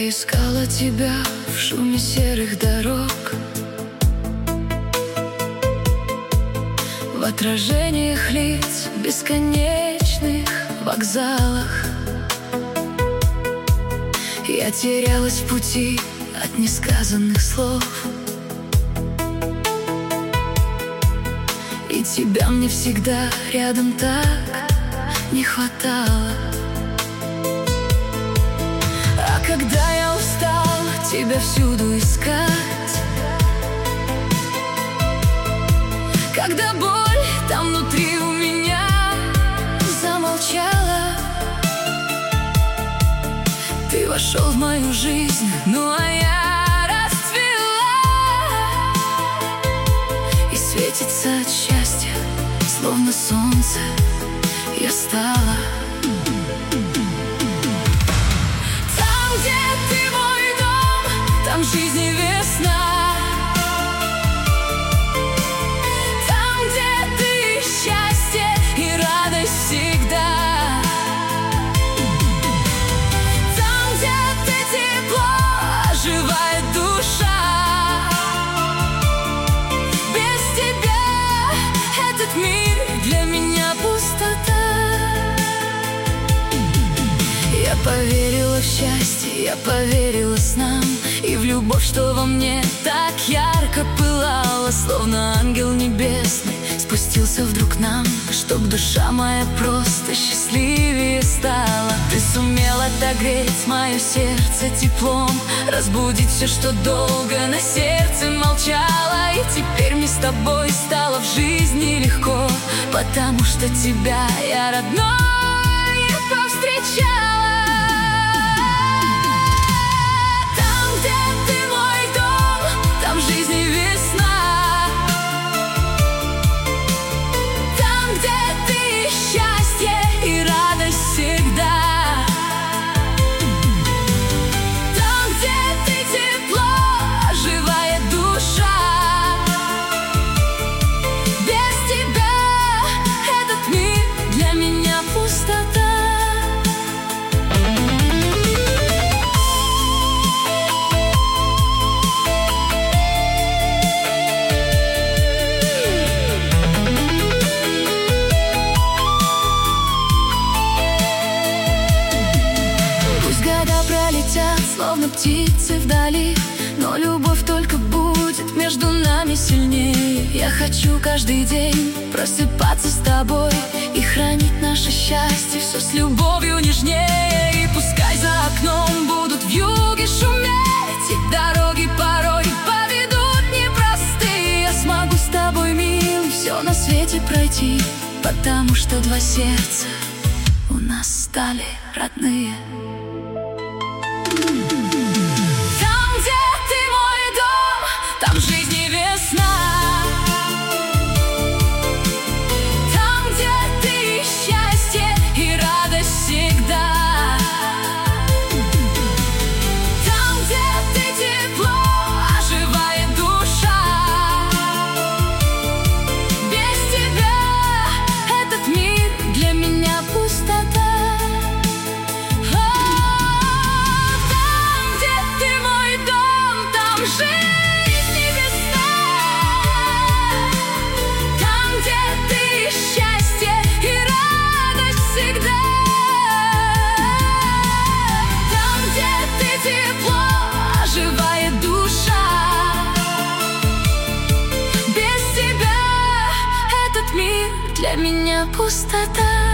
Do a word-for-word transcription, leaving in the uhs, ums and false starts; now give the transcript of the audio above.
Я искала тебя в шуме серых дорог, в отражениях лиц бесконечных вокзалах. Я терялась в пути от несказанных слов, и тебя мне всегда рядом так не хватало. А когда я устал тебя всюду искать, когда боль там внутри у меня замолчала, ты вошел в мою жизнь, ну а я расцвела, и светится от счастья, словно солнце, я стала. Там, где ты мой дом, там в жизни весна. Там, где ты счастье и радость всегда. Там, где ты тепло, оживает душа. Без тебя этот мир для меня пустота. Я поверила в счастье, я поверила снам, и в любовь, что во мне так ярко пылала. Словно ангел небесный спустился вдруг к нам, чтоб душа моя просто счастливее стала. Ты сумел отогреть мое сердце теплом, разбудить все, что долго на сердце молчало. И теперь мне с тобой стало в жизни легко, потому что тебя я родной повстречала. Словно птицы вдали, но любовь только будет между нами сильнее. Я хочу каждый день просыпаться с тобой и хранить наше счастье все с любовью нежнее. И пускай за окном будут вьюги шуметь, и дороги порой поведут непростые, я смогу с тобой, милый, все на свете пройти, потому что два сердца у нас стали родные. Там в жизни весна. Там, где ты счастье и радость всегда. Там, где ты тепло, оживает душа. Без тебя этот мир для меня пустота. О, там, где ты мой дом, там жизнь. Для меня пустота.